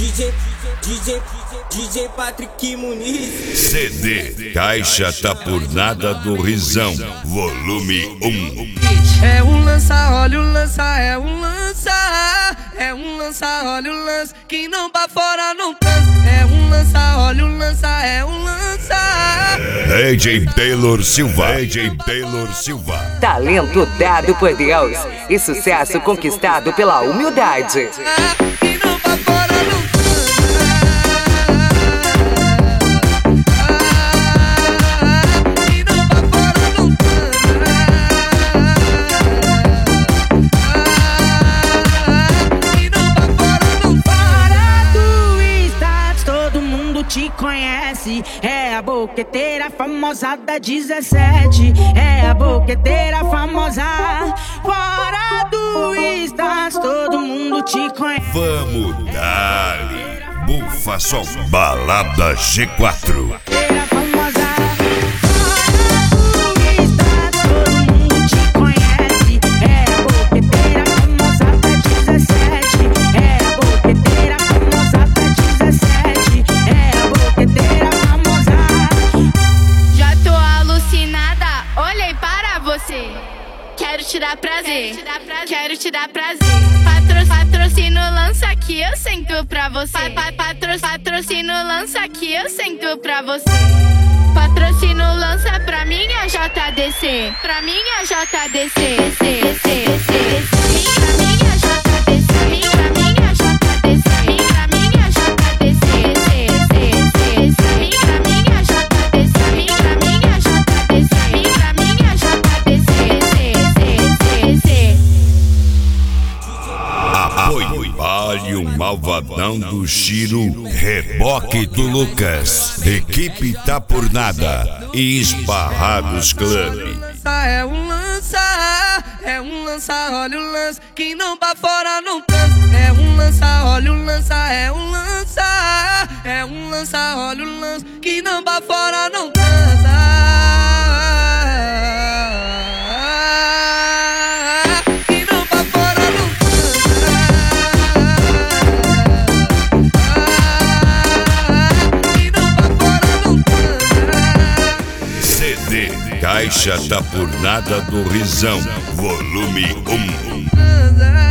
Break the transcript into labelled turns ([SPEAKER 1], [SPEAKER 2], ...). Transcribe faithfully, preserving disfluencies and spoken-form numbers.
[SPEAKER 1] DJ, DJ, DJ Patrick Muniz.
[SPEAKER 2] C D Caixa Tá Por Nada do Rizão, volume um.
[SPEAKER 3] É um lança, olha o lança, é um lança. É um lança, olha o lança, que não pra fora não cansa. É um lança, olha o lança, é um lança.
[SPEAKER 2] D J Taylor Silva, D J Taylor Silva.
[SPEAKER 4] Talento dado por Deus e sucesso conquistado pela humildade.
[SPEAKER 3] Que não pra fora não cansa. Que não pra fora não cansa. Que não pra fora não
[SPEAKER 5] Fora do status, todo mundo te conhece. É a boqueteira famosa da dezessete. É a boqueteira famosa. Fora do status, todo mundo te conhece.
[SPEAKER 2] Vamos dali, bufa som, balada G quatro.
[SPEAKER 5] Boqueteira famosa. Fora do status, todo mundo te conhece. É a boqueteira famosa da dezessete. É a boqueteira famosa da dezessete. É a boqueteira famosa.
[SPEAKER 6] Já tô alucinada, olhei para você. Quero te dar prazer, quero te dar prazer. Patro, patrocínio lança que eu sento pra você. Pa, pa, patro, patrocínio lança que eu sento pra você. Patrocínio lança pra minha J D C, pra minha J D C, C, C, C, C. Pra minha J D C, pra minha J D C, pra minha J D C, C, C, C, C. Pra minha J D C, pra minha J D C, pra minha J D C, C, C, C.
[SPEAKER 2] Apoio Vale um Malvadão do Chiro, Reboque do Lucas, Equipe Tá Por Nada e Esbarrados Clube.
[SPEAKER 3] É um lança, é um lança, olha o lança, que não pra fora não cansa. É um lança, olha o lança, é um lança. É um lança, olha o lança, que não pra fora não cansa. Que não pra fora não cansa. Que não pra fora não cansa.
[SPEAKER 2] C D Caixa Tá Por Nada do Rizão, volume um.